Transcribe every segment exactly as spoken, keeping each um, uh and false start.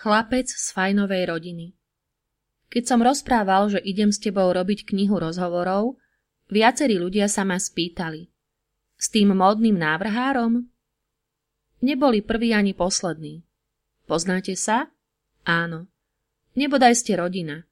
Chlapec z fajnovej rodiny. Keď som rozprával, že idem s tebou robiť knihu rozhovorov, viacerí ľudia sa ma spýtali. S tým módnym návrhárom? Neboli prví ani poslední. Poznáte sa? Áno. Nebodaj ste rodina.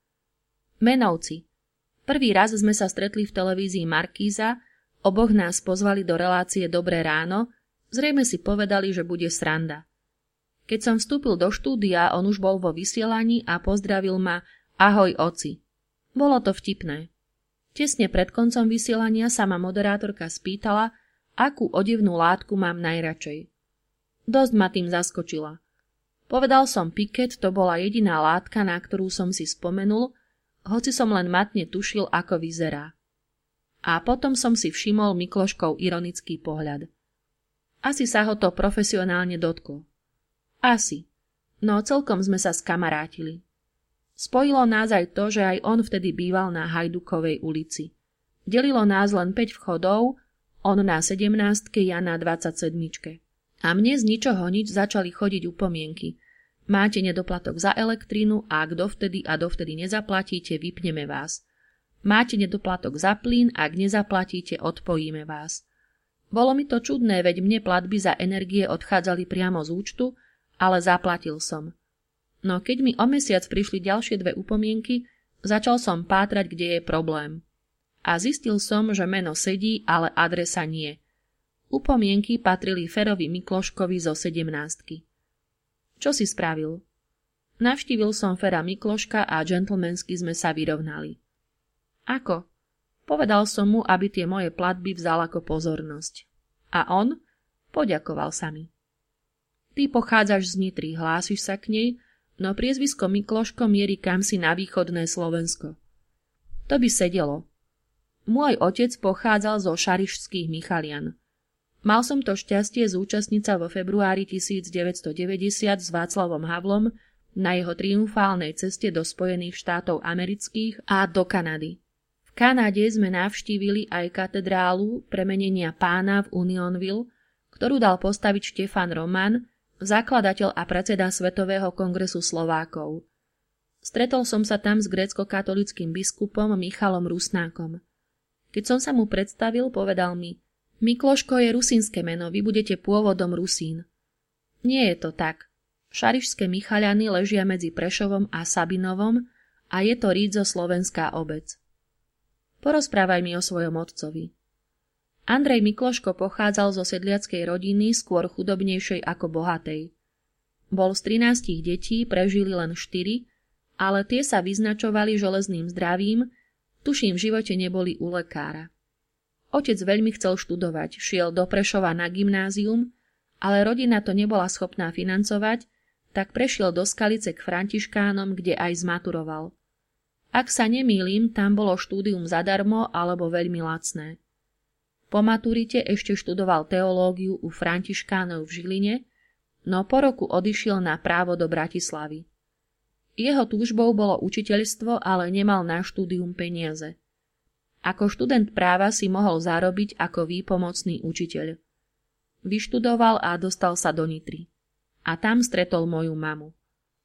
Menovci. Prvý raz sme sa stretli v televízii Markíza, oboch nás pozvali do relácie Dobré ráno, zrejme si povedali, že bude sranda. Keď som vstúpil do štúdia, on už bol vo vysielaní a pozdravil ma: Ahoj, oci. Bolo to vtipné. Tesne pred koncom vysielania sa ma moderátorka spýtala, akú odevnú látku mám najradšej. Dosť ma tým zaskočila. Povedal som Piket, to bola jediná látka, na ktorú som si spomenul, hoci som len matne tušil, ako vyzerá. A potom som si všimol Mikloškov ironický pohľad. Asi sa ho to profesionálne dotklo. Asi. No celkom sme sa skamarátili. Spojilo nás aj to, že aj on vtedy býval na Hajdukovej ulici. Delilo nás len päť vchodov, on na sedemnástke, ja na dvadsaťsedmičke. A mne z ničoho nič začali chodiť upomienky. Máte nedoplatok za elektrínu a ak dovtedy a dovtedy nezaplatíte, vypneme vás. Máte nedoplatok za plyn, ak nezaplatíte, odpojíme vás. Bolo mi to čudné, veď mne platby za energie odchádzali priamo z účtu, ale zaplatil som. No keď mi o mesiac prišli ďalšie dve upomienky, začal som pátrať, kde je problém. A zistil som, že meno sedí, ale adresa nie. Upomienky patrili Ferovi Mikloškovi zo sedemnástky. Čo si spravil? Navštívil som Fera Mikloška a džentlmensky sme sa vyrovnali. Ako? Povedal som mu, aby tie moje platby vzal ako pozornosť. A on? Poďakoval sa mi. Ty pochádzaš z Nitry, hlásiš sa k nej, no priezvisko Mikloško mierí kamsi na východné Slovensko. To by sedelo. Môj otec pochádzal zo Šarišských Michalian. Mal som to šťastie zúčastniť sa vo februári devätnásťstodeväťdesiat s Václavom Havlom na jeho triumfálnej ceste do Spojených štátov amerických a do Kanady. V Kanade sme navštívili aj katedrálu premenenia Pána v Unionville, ktorú dal postaviť Štefan Roman, zakladateľ a predseda Svetového kongresu Slovákov. Stretol som sa tam s grécko-katolickým biskupom Michalom Rusnákom. Keď som sa mu predstavil, povedal mi: Mikloško je rusínske meno, vy budete pôvodom Rusín. Nie je to tak. Šarišské Michaliany ležia medzi Prešovom a Sabinovom a je to rídzo-slovenská obec. Porozprávaj mi o svojom otcovi. Andrej Mikloško pochádzal zo sedliackej rodiny, skôr chudobnejšej ako bohatej. Bol z trinástich detí, prežili len štyri, ale tie sa vyznačovali železným zdravím, tuším v živote neboli u lekára. Otec veľmi chcel študovať, šiel do Prešova na gymnázium, ale rodina to nebola schopná financovať, tak prešiel do Skalice k františkánom, kde aj zmaturoval. Ak sa nemýlim, tam bolo štúdium zadarmo alebo veľmi lacné. Po maturite ešte študoval teológiu u františkánov v Žiline, no po roku odišiel na právo do Bratislavy. Jeho túžbou bolo učiteľstvo, ale nemal na štúdium peniaze. Ako študent práva si mohol zarobiť ako výpomocný učiteľ. Vyštudoval a dostal sa do Nitry. A tam stretol moju mamu.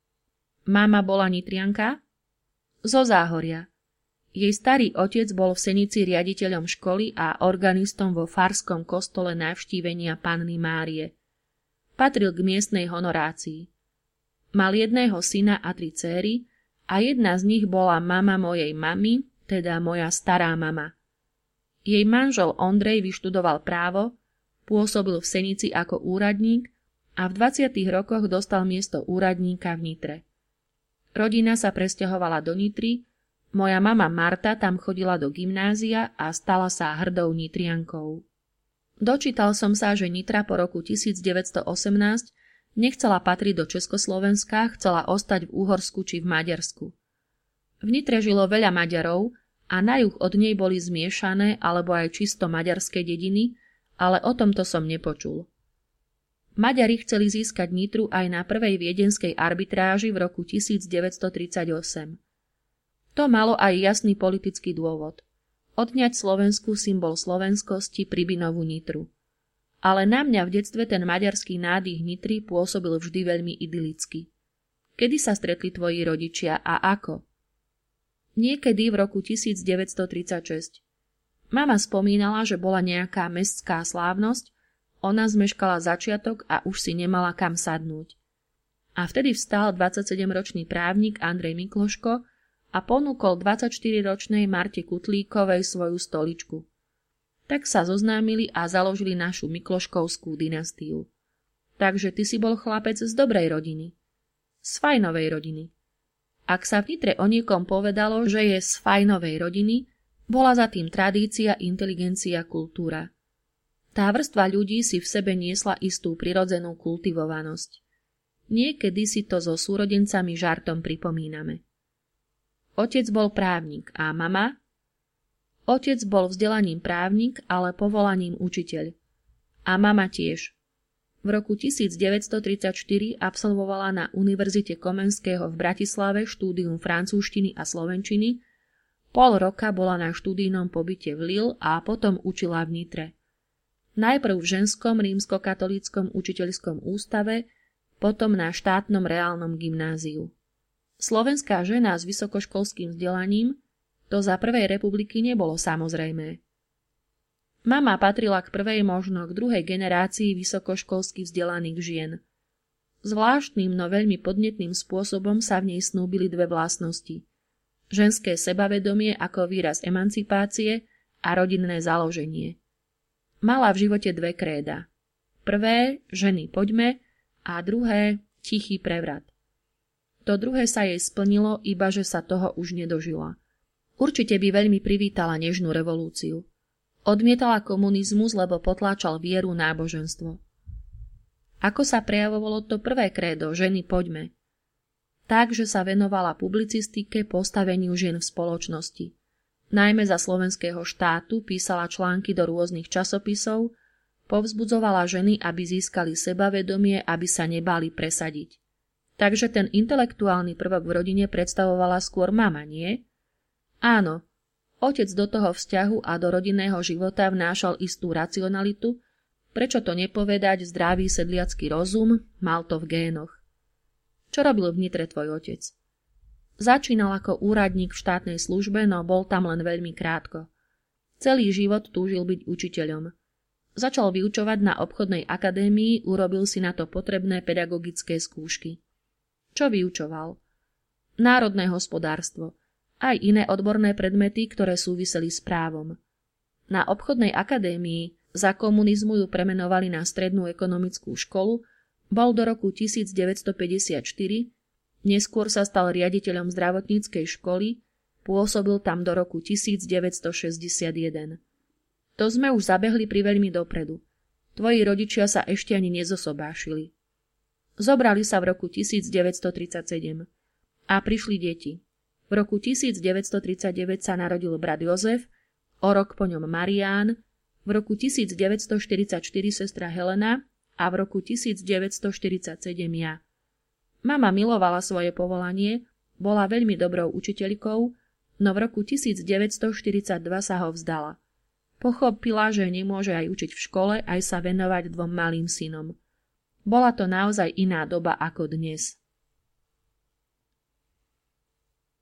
Mama bola Nitrianka? Zo Záhoria. Jej starý otec bol v Senici riaditeľom školy a organistom vo farskom kostole Navštívenia Panny Márie. Patril k miestnej honorácii. Mal jedného syna a tri céry a jedna z nich bola mama mojej mamy, teda moja stará mama. Jej manžel Ondrej vyštudoval právo, pôsobil v Senici ako úradník a v dvadsiatych rokoch dostal miesto úradníka v Nitre. Rodina sa presťahovala do Nitry, moja mama Marta tam chodila do gymnázia a stala sa hrdou Nitriankou. Dočítal som sa, že Nitra po roku devätnásťstoosemnásť nechcela patriť do Československa, chcela ostať v Úhorsku či v Maďarsku. V Nitre žilo veľa Maďarov a na juh od nej boli zmiešané alebo aj čisto maďarské dediny, ale o tomto som nepočul. Maďari chceli získať Nitru aj na prvej viedenskej arbitráži v roku devätnásťstotridsaťosem. To malo aj jasný politický dôvod. Odňať Slovensku symbol slovenskosti Pribinovú Nitru. Ale na mňa v detstve ten maďarský nádych Nitry pôsobil vždy veľmi idylicky. Kedy sa stretli tvoji rodičia a ako? Niekedy v roku devätnásťstotridsaťšesť. Mama spomínala, že bola nejaká mestská slávnosť, ona zmeškala začiatok a už si nemala kam sadnúť. A vtedy vstal dvadsaťsedemročný právnik Andrej Mikloško a ponúkol dvadsaťštyriročnej Marte Kutlíkovej svoju stoličku. Tak sa zoznámili a založili našu Mikloškovskú dynastiu. Takže ty si bol chlapec z dobrej rodiny. Z fajnovej rodiny. Ak sa v Nitre o niekom povedalo, že je z fajnovej rodiny, bola za tým tradícia, inteligencia, kultúra. Tá vrstva ľudí si v sebe niesla istú prirodzenú kultivovanosť. Niekedy si to so súrodencami žartom pripomíname. Otec bol právnik a mama? Otec bol vzdelaním právnik, ale povolaním učiteľ. A mama tiež. V roku devätnásťstotridsaťštyri absolvovala na Univerzite Komenského v Bratislave štúdium francúzštiny a slovenčiny, pol roka bola na študijnom pobyte v Lille a potom učila v Nitre. Najprv v ženskom rímskokatolíckom učiteľskom ústave, potom na štátnom reálnom gymnáziu. Slovenská žena s vysokoškolským vzdelaním, to za prvej republiky nebolo samozrejmé. Mama patrila k prvej, možno k druhej generácii vysokoškolsky vzdelaných žien. Zvláštnym, no veľmi podnetným spôsobom sa v nej snúbili dve vlastnosti. Ženské sebavedomie ako výraz emancipácie a rodinné založenie. Mala v živote dve kréda. Prvé, ženy poďme, a druhé, tichý prevrat. To druhé sa jej splnilo, iba že sa toho už nedožila. Určite by veľmi privítala nežnú revolúciu. Odmietala komunizmus, lebo potláčal vieru, náboženstvo. Ako sa prejavovalo to prvé krédo, ženy poďme? Tak, že sa venovala publicistike, postaveniu žien v spoločnosti. Najmä za slovenského štátu písala články do rôznych časopisov, povzbudzovala ženy, aby získali sebavedomie, aby sa nebáli presadiť. Takže ten intelektuálny prvok v rodine predstavovala skôr mama, nie? Áno, otec do toho vzťahu a do rodinného života vnášal istú racionalitu, prečo to nepovedať zdravý sedliacky rozum, mal to v génoch. Čo robil v Nitre tvoj otec? Začínal ako úradník v štátnej službe, no bol tam len veľmi krátko. Celý život túžil byť učiteľom. Začal vyučovať na obchodnej akadémii, urobil si na to potrebné pedagogické skúšky. Čo vyučoval? Národné hospodárstvo, aj iné odborné predmety, ktoré súviseli s právom. Na obchodnej akadémii, za komunizmu ju premenovali na Strednú ekonomickú školu, bol do roku devätnásťstopäťdesiatštyri, neskôr sa stal riaditeľom zdravotníckej školy, pôsobil tam do roku devätnásťstošesťdesiatjeden. To sme už zabehli pri veľmi dopredu. Tvoji rodičia sa ešte ani nezosobášili. Zobrali sa v roku devätnásťstotridsaťsedem a prišli deti. V roku devätnásťstotridsaťdeväť sa narodil brat Jozef, o rok po ňom Marián, v roku devätnásťstoštyridsaťštyri sestra Helena a v roku devätnásťstoštyridsaťsedem ja. Mama milovala svoje povolanie, bola veľmi dobrou učiteľkou, no v roku devätnásťstoštyridsaťdva sa ho vzdala. Pochopila, že nemôže aj učiť v škole, aj sa venovať dvom malým synom. Bola to naozaj iná doba ako dnes.